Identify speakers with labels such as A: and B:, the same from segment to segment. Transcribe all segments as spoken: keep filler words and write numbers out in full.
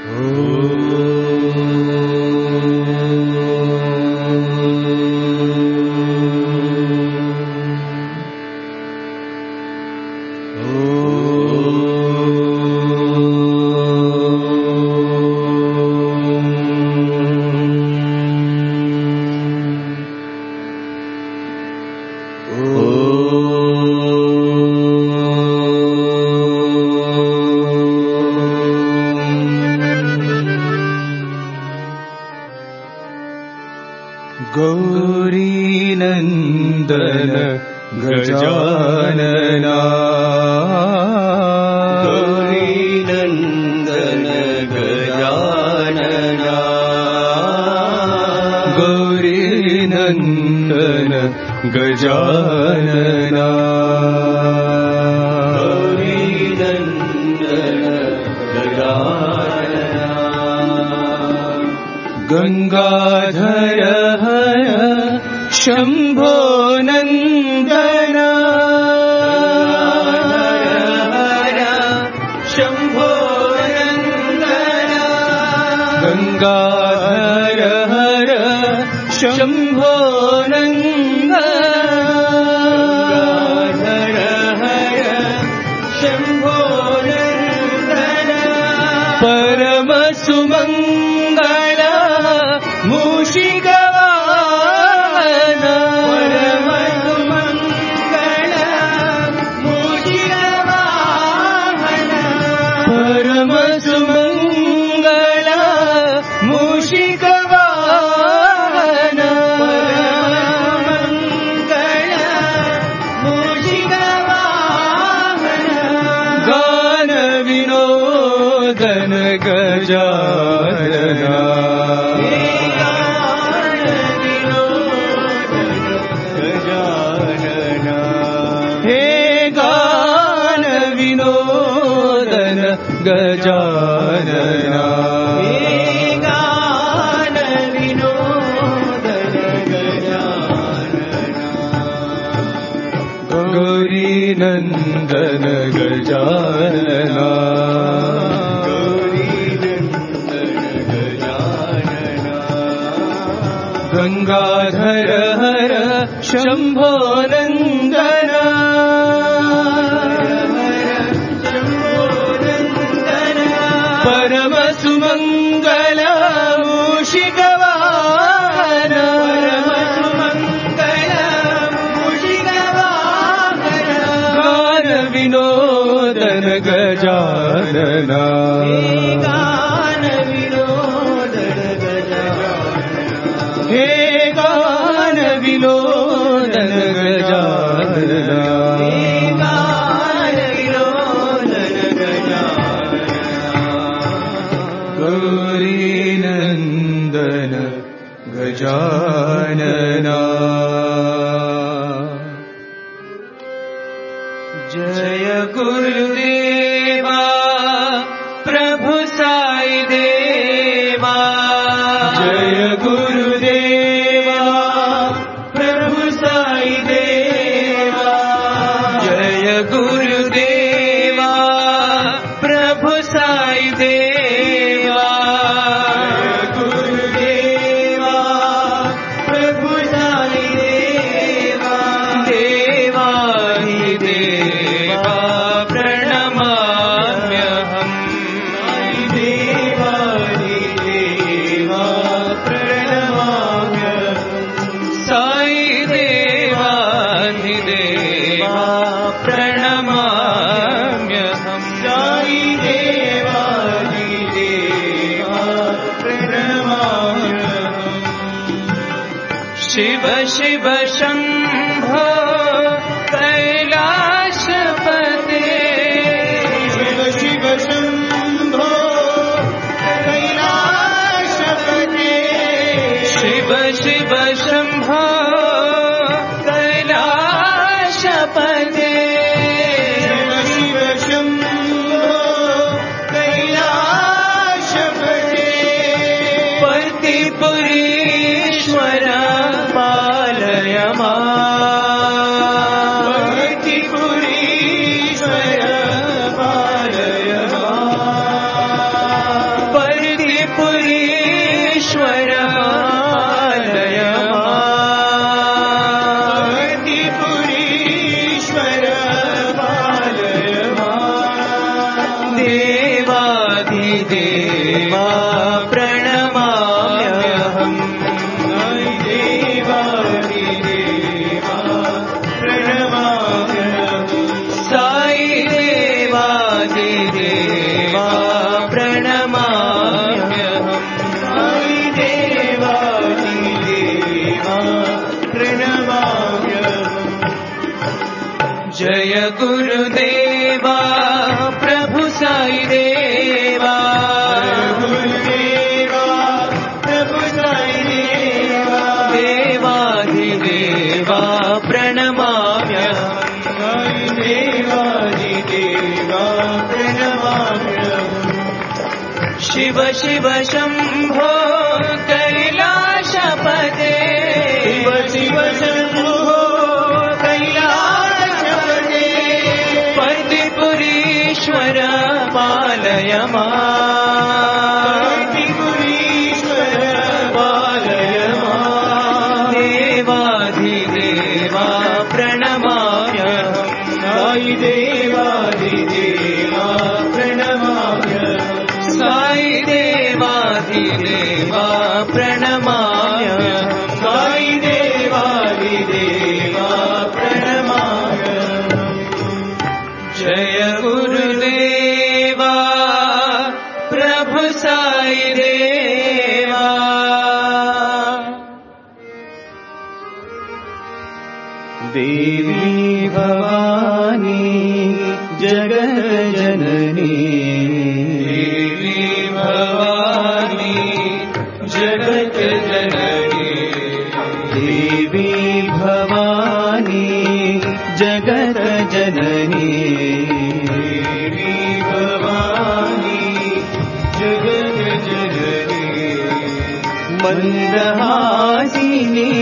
A: गौरीनन्दन गजानना गौरीनन्दन गजानना गौरीनन्दन गजानना गौरीनन्दन गजानना गंगाधर हर शंभो नंदना शंभो नंदना गंगाधर हर शंभो नंदना हर शंभो नंदना परम सुमंगल मूषिका गजानना गजानना हे गान विनोदन गजानना हे गान विनोदन गजानना गौरीनन्दन गजानना गंगाधर हर शंभो नंदना परम सुमंगल मूषिकवाहन गान विनोदन गजानना हे गान विनोदन गजानना गौरीनन्दन गजानना जय गुरुदेवा प्रभु साई देवा जय गुरुदेवा प्रभु साई देवा जय गुरुदेवा प्रभु साई देवा गुरुदेवा प्रभु साई देवा देवा हि देवा प्रणमाम्यहम् देवा हि देवा साई देवा हि देवा प्रणमाम्यहम् साई देवा हि देवा प्रणमाम्यहम् शिव शिव शंभो कैलाशपते शिव शिव शंभो कैलाशपते शिव शिव शंभो कैलाशपते शिव शिव शंभो कैलाशपते पतिपुरीश्वर पालय माम् देवादिदेवा प्रणमाम्यहम् देवादिदेवा प्रणमाम्यहम् साई देवादिदेवा प्रणमाम्यहम् साई देवादिदेवा प्रणमाम्यहम् जय गुरुदेवा प्रभु साई देवा गुरुदेवा प्रभु साई देवा देवादिदेवा प्रणमाम्यहम् साई देवादिदेवा प्रणमाम्यहम् शिव शिव शम्भो कैलाशपते शिव शिव शम्भो कैलाशपते पर्दिपुरीश्वर पालय माम् पर्दिपुरीश्वर पालय माम् देवाधिदेवा प्रणमाम्यहम् साई देवाधिदेवा प्रणमाम्यहम् साई देवाधिदेवा प्रणमाम्यहम् साई देवाधिदेवा प्रणमाम्यहम् जय गुरुदेवा प्रभु साई देवा देवी भवानी जगत जननी देवी भवानी जगत जननी देवी भवानी जगत जननी देवी भवानी जगत जननी मंदहासिनी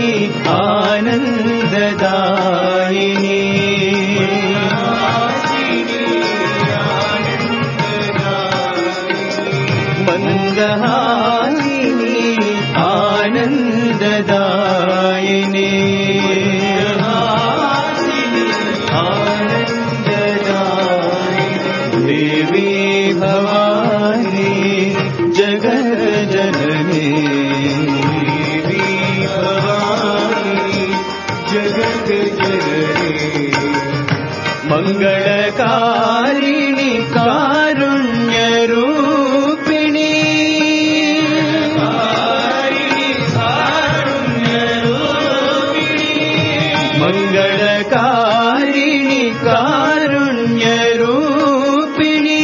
A: आनंददायिनी मंदहासिनी आनंददायिनी देवी भवानी जगत जननी देवी भवानी जगत जननी मंगलकारिणी कारुण्य रूपिणी मंगलकारिणी कारुण्य रूपिणी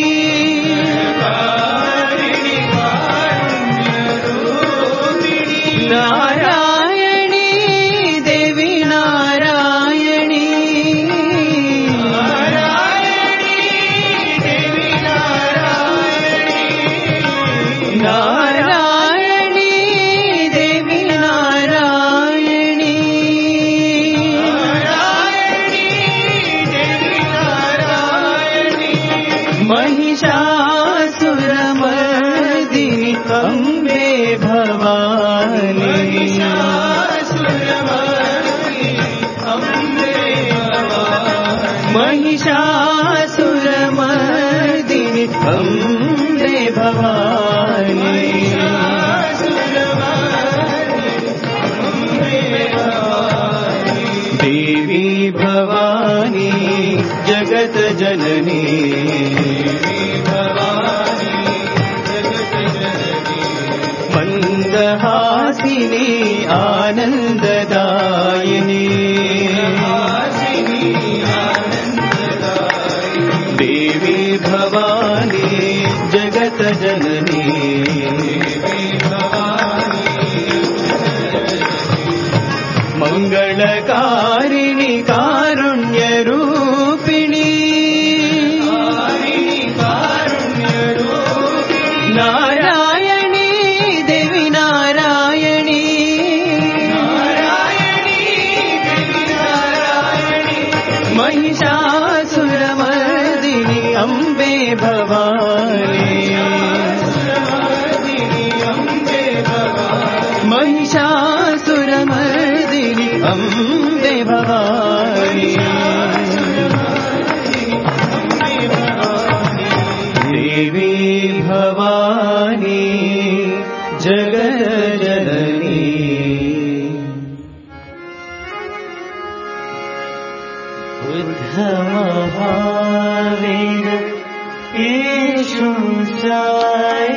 A: नारायणी देवी नारायणी नारायणी देवी नारायणी महिषासुरमर्दिनी अम्बे भवानी महिषासुरमर्दिनी अम्बे भवानी देवी भवानी जगत जननी मंदहासिनी आनंददायिनी देवी भवानी जगत जननी मंगलकारिणी कारुण्य रूपिणी नारायणी देवी नारायणी महिषासुरमर्दिनी अम्बे भवानी महिषासुरमर्दिनी अम्बे भवानी देवी ईशु साई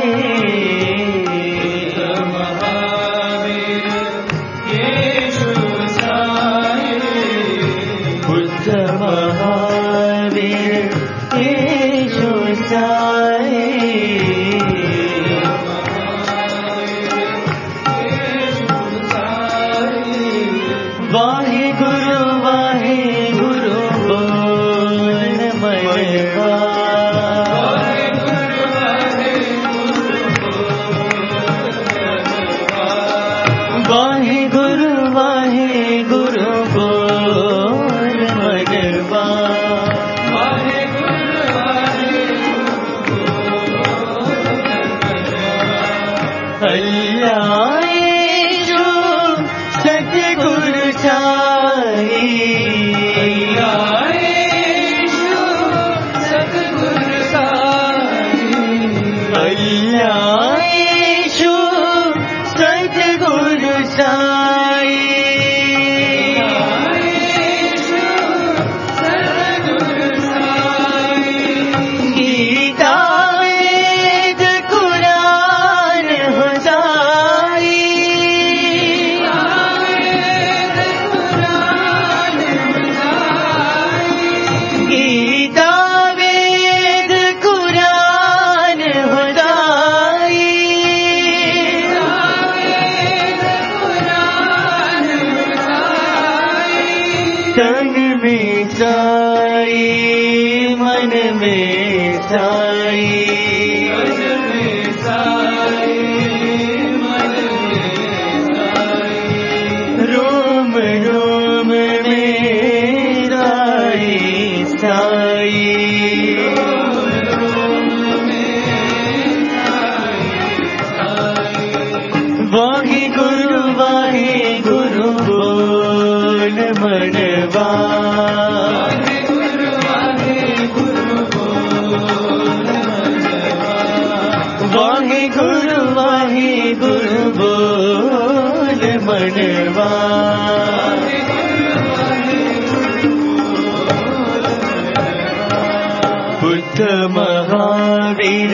A: महावीर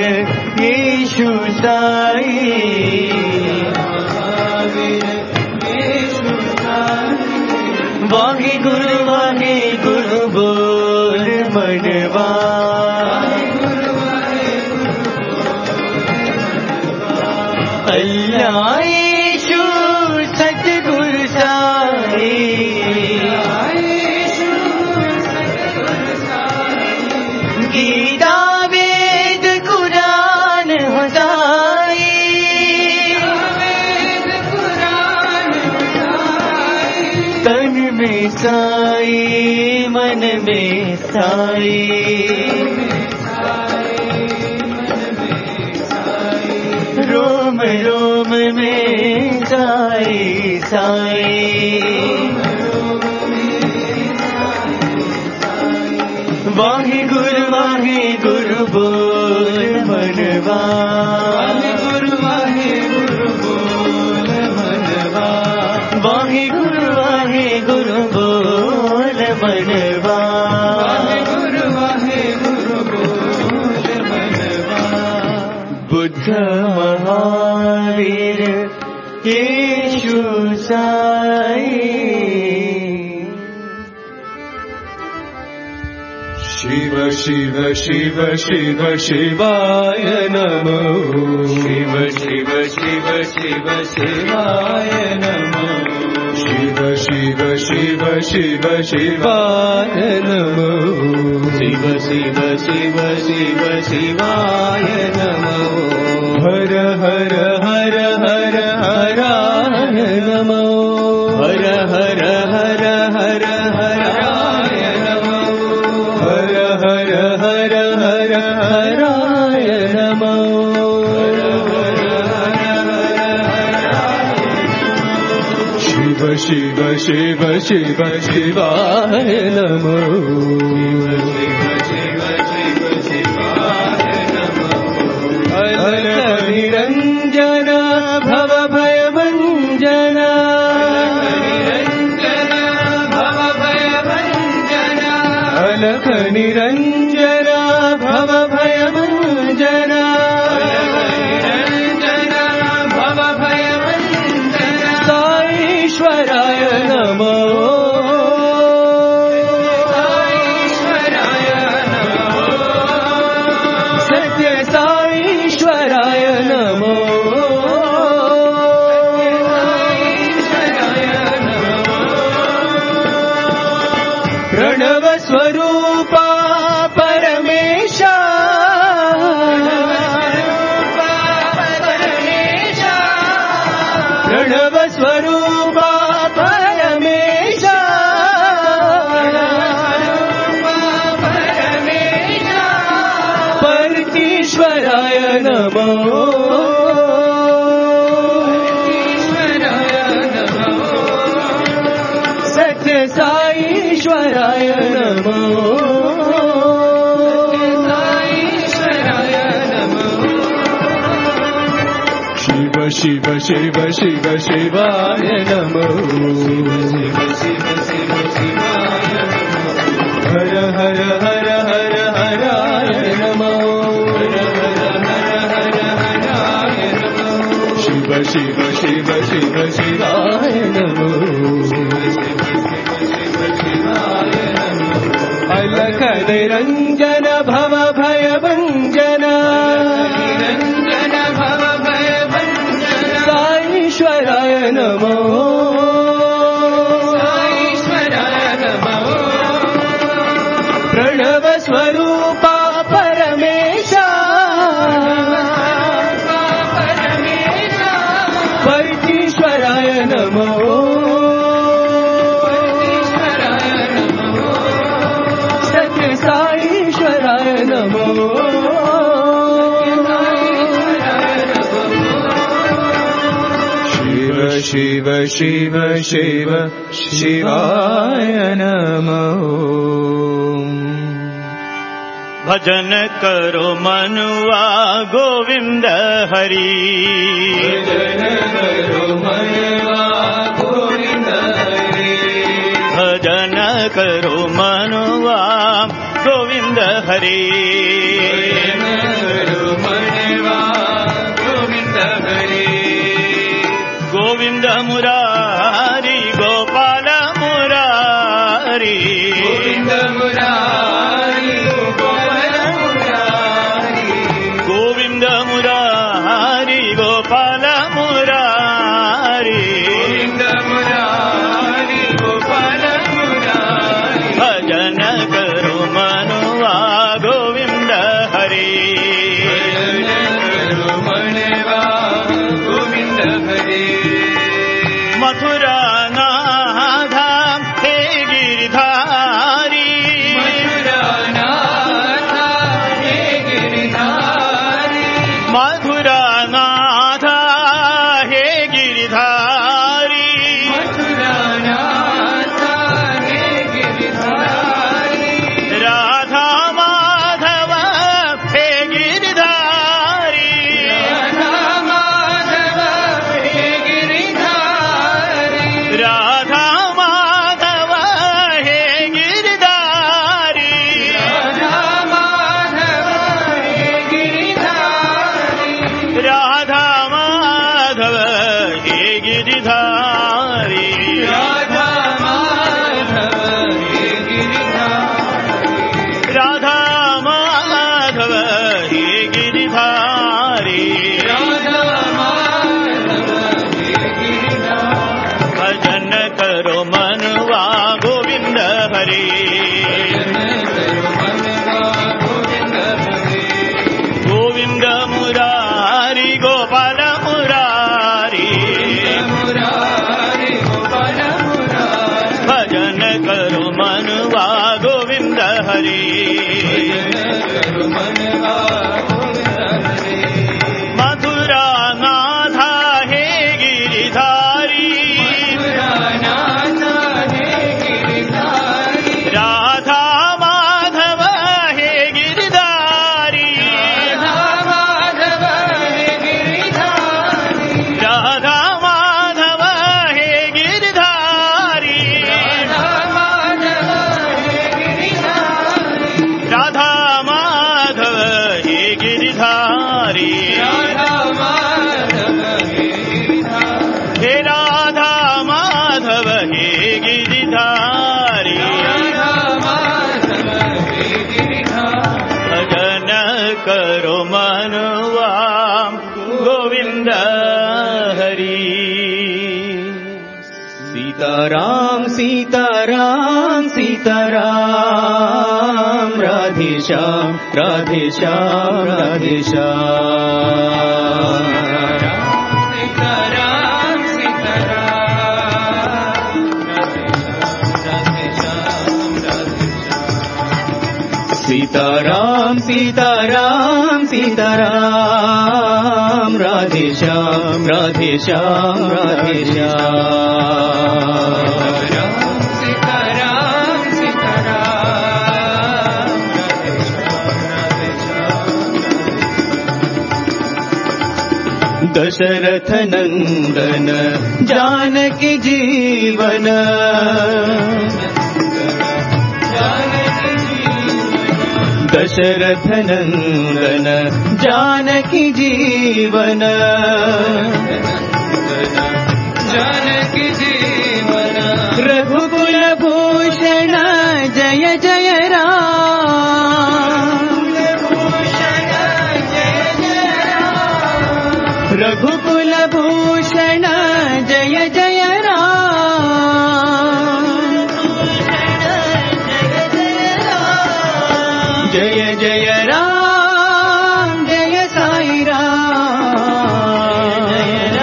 A: ईशु साई वाहे गुरु वाहे गुरु बोल मनवा अल्लाह ईशु सतगुरु साई गीता वेद कुरान हसाई तन में साई मन में साई रोम रोम में साई साई वाहे गुरु वाहे गुरु बोल मनवा गुरु वाहे गुरु बोल मनवा वाहे गुरु वाहे गुरु बोल मनवा गुरु वाहे गुरु बोल मनवा बुद्ध महावीर ईशु साई शिव शिव शिव शिव शिवाय नमो शिव शिव शिव शिव शिवाय नमो शिव शिव शिव शिव शिवाय नमो शिव शिव शिव शिव शिवाय नमो हर हर हर हर हराय नमो हर हर हर हर हराय नमो हर हर हर हर हराय नमो शिव शिव शिव शिव शिवाय नमो शिव शिव शिवाय नमो अलख निरंजन भव भय भंजन अलख निरंजन भव भय साईश्वराय नमो सत्य साईश्वराय नमो शिव शिव शिव शिवाय नमो हर हर हर हर हराय नमो शिव शिव शिव शिव शिवाय नमो अलख निरंजन भव भय भंजन साईश्वराय नमो साईश्वराय नमो प्रणव स्वरूपा परमेशा परमेशा परमेश्वराय नमो परमेश्वराय नमो सत्य साईश्वराय नमो शिव शिव शिव शिवाय नमो
B: भजन करो मनुआ गोविंद हरि
A: भजन करो मनुआ गोविंद हरि
B: भजन करो मनुआ गोविंद हरि गोविंद मुरारी गोपाल मुरारी
A: गोविंद मुरारी गोपाल मुरारी
B: गोविंद मुरारी गोपाल मुरारी
A: गोविंद मुरारी गोपाल मुरारी
B: भजन करो मनुआ गोविंद हरि मथुरा नाथ हे गिरधारी
A: मथुरा नाथ हे गिरधारी
B: मथुरा नाथ हे गिरधारी
A: मथुरा नाथ हे गिरधारी
B: राधा माधव हे गिरधारी
A: राधा माधव हे गिरधारी
B: राधा माधव हे गिरधारी
A: राधा माधव हे गिरधारी
B: राधा माधव हे गिरधारी
A: राधा माधव हे गिरधारी
B: राधा माधव हे गिरधारी
A: राधा माधव हे गिरधारी
B: भजन करो मनुआ गोविंद हरि गोविंद मुरारी गोपाल मुरारी भजन करो मनुआ गोविंद हरि मथुरा नाथ हे गिरिधारी राधा माधव हे गिरधारी राधा माधव हे गिरधारी राधा माधव हे गिरधारी हे राधा माधव हे गिरधारी भजन करो मनुआ गोविंद हरि
A: सीताराम सीताराम सीताराम राधे श्याम राधे श्याम राधे श्याम सीताराम सीताराम सीताराम सीताराम
B: सीताराम सीताराम राधे श्याम राधे श्याम राधे श्याम सीताराम सीताराम राधे श्याम दशरथ नंदन जानकी जीवन दशरथ नंदन जानकी जीवन जानकी जीवन रघुकुल भूषण जय जय राम रघुकुल भूषण जय जय जय जय राम जय साई राम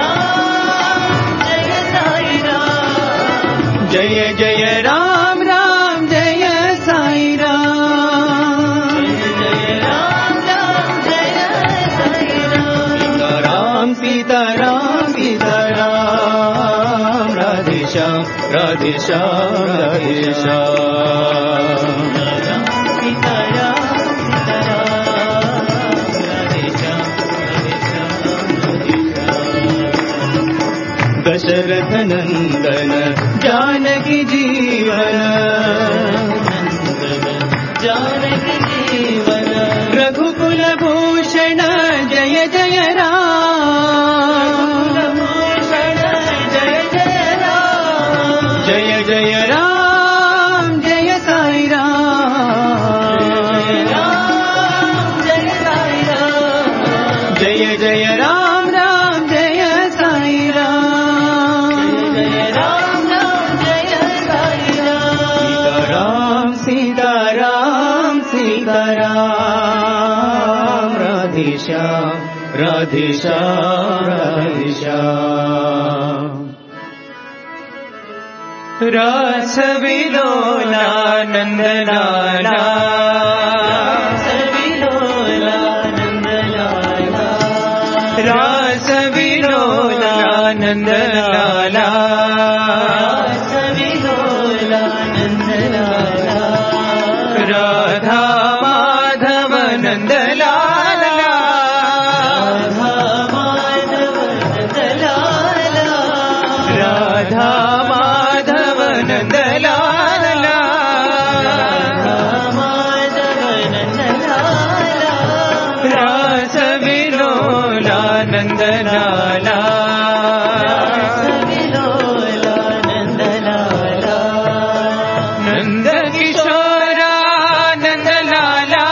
B: जय साई राम जय जय राम राम जय साई राम जय राम राम जय साई राम सीताराम सीताराम राधे श्याम राधे श्याम राधे श्याम दशरथ नंदन जानकी जीवन जानकी जीवन रघुकुल भूषण जय जय राम भूषण जय जय राम जय जय राम जय साई राम जय साई राम जय जय राम राम जय साई राम सीताराम सीताराम राधे श्याम राधे श्याम राधे श्याम रास विलोला नंदलाला रास विलोला नंदलाला रास विलोला नंदलाला रास विलोला नंदलाला राधा माधव नंदलाला राधा माधव नंदलाला रास विलोला नंदलाला नंद किशोरा नंदलाला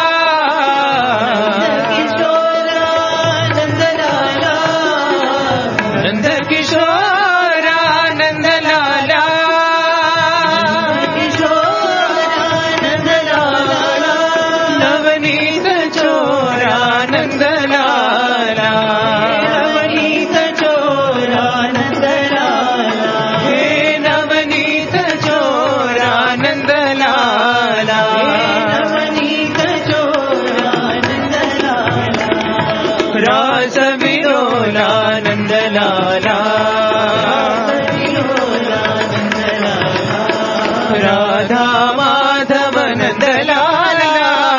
B: नंद किशोरा नंदलाला नवनीत चोरा नंदलाला नवनीत चोरा नंदलाला हे नवनीत चोरा नंदलाला नवनीत चोरा नंदलाला रास विलोला नंदलाला राधा माधव नंदलाला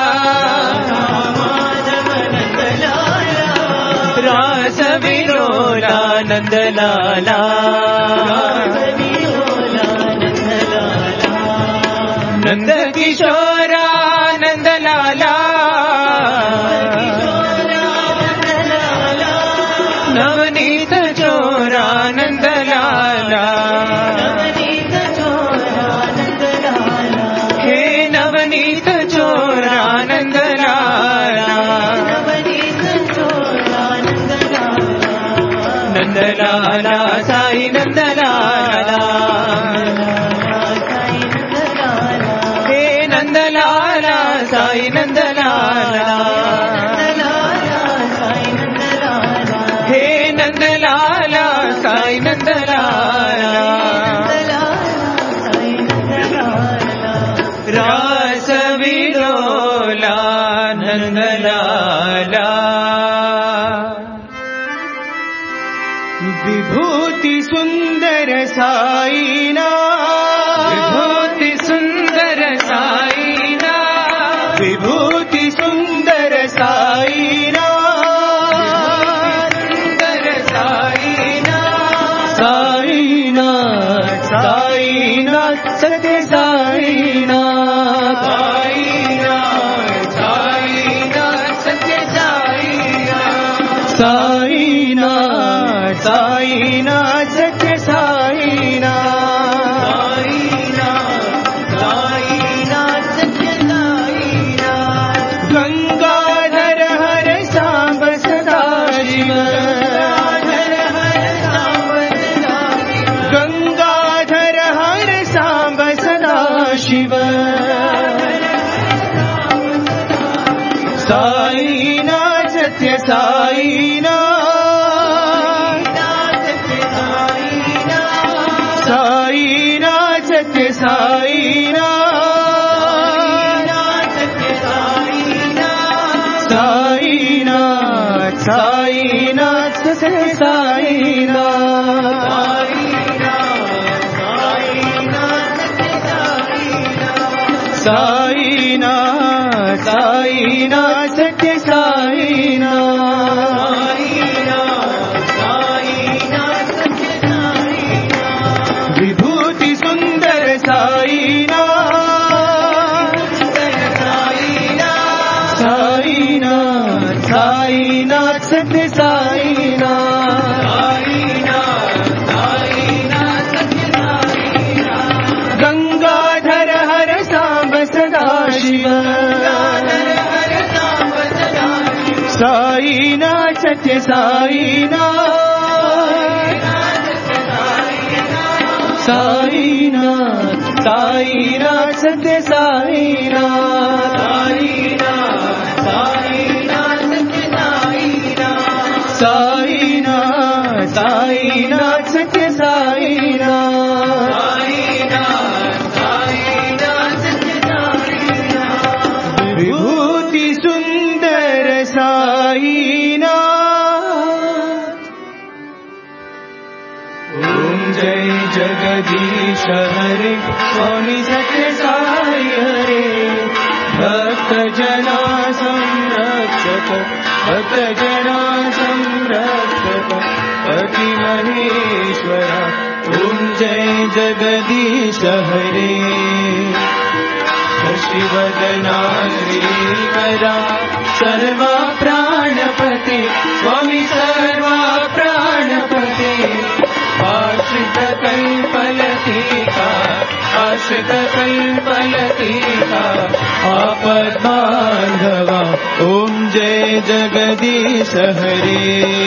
B: रास विलोला नंदलाला नंद किशोरा नंदलाला नवनीत चोरा नंदलाला हे नवनीत चोरा नंदलाला नंदलाला साई नंदलाला हे नंदलाला साई नंदलाला हे नंदलाला साई नंदलाला रास विलोला नंदलाला
A: वाला विभूति सुंदर साईना विभूति सुंदर साईना विभूति सुंदर साईना सुंदर साईना साईना साईना सत्य साईना साईना साईना सत्य साईना साईना साईना सत्य साईना साईना साईना सत्य साईना गंगाधर हर सांब सदा शिव गंगाधर हर सांब सदा शिव साईना सत्य साईना साईना सत्य साईना साईना साईना सत्य साईना साईना साईना सत्य साईना विभूति सुंदर साईना साईना साईना सत्य साईना गंगाधर हर सांब सदा शिव साईना सत्य साईना साईना साईना सत्य साईना साईना साईना सत्य साईना विभूति सुंदर साईना ओम जय जगदीश हरे स्वामी सत्य साई हरे भक्त जना संरक्षक भक्त जना संरक्षक पति महेश्वरा ओम जय जगदीश हरे शिवदना श्रीकरा सर्वा प्राणपते स्वामी सर्वा प्राणपते आश्रित कल्पलतिका आश्रित कल्पलतिका आपद्बान्धवा ओम जय जगदीश हरे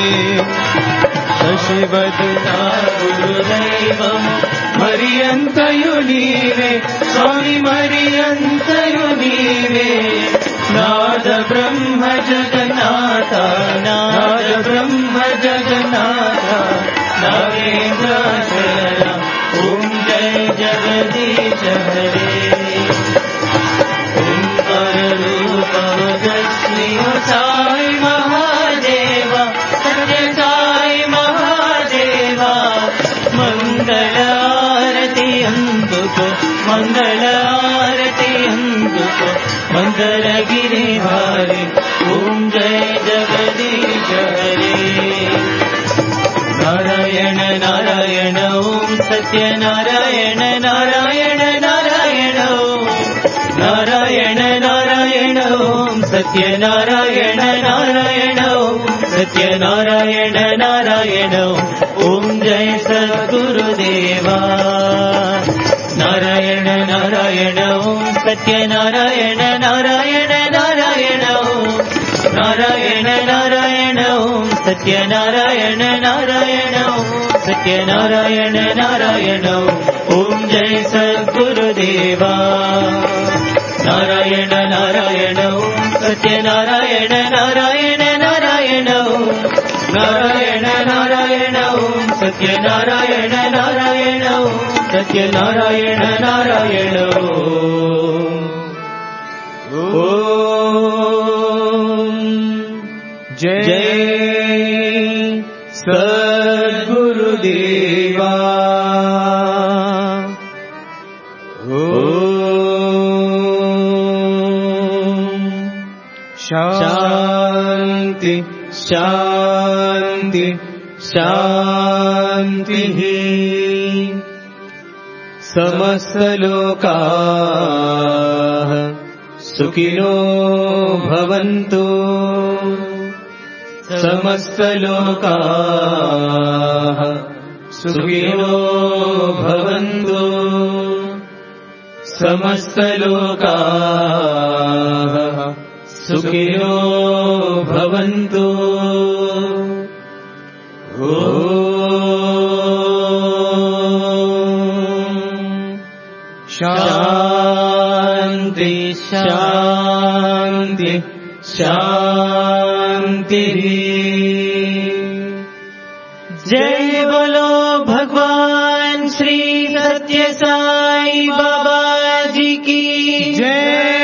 A: शशिवदना गुरुदैवम् मरियन्तयु नीवे स्वामी मरियन्तयु नीवे नाद ब्रह्म जगन्नाथ नाद ब्रह्म जगन्नाथ नागेन्द्र शरण ओम जय जगदीश हरे ओंकार रूप दर्शनी साई महादेवा सत्य साई महादेवा मंगल आरती अंदुको मंगल आरती अंदुको मंगल गिरिवारे ओम जय जगदीश हरे नारायण नारायण ओम सत्य नारायण नारायण नारायण ओम नारायण नारायण ओम सत्य नारायण नारायण ओम सत्य नारायण नारायण ओम जय सद्गुरुदेवा नारायण नारायण ओम सत्य नारायण नारायण नारायण ओम नारायण नारायण ओम सत्य नारायण नारायण ओम सत्य नारायण नारायण ओम जय सद्गुरुदेवा नारायण नारायण ओम सत्य नारायण नारायण नारायण ओम नारायण नारायण ओम सत्य नारायण नारायण ओम सत्य नारायण नारायण ओम
B: जय सद्गुरुदेवा। शांति शांति शांतिः। समस्तलोकाः सुखिनो भवन्तु। समस्तलोकाः सुखिनो भवन्तु। समस्तलोकाः सुखिनो भवन्तु। शांति शांति शांतिः।
A: जय बोलो भगवान श्री सत्य साई बाबा जी की
B: जय।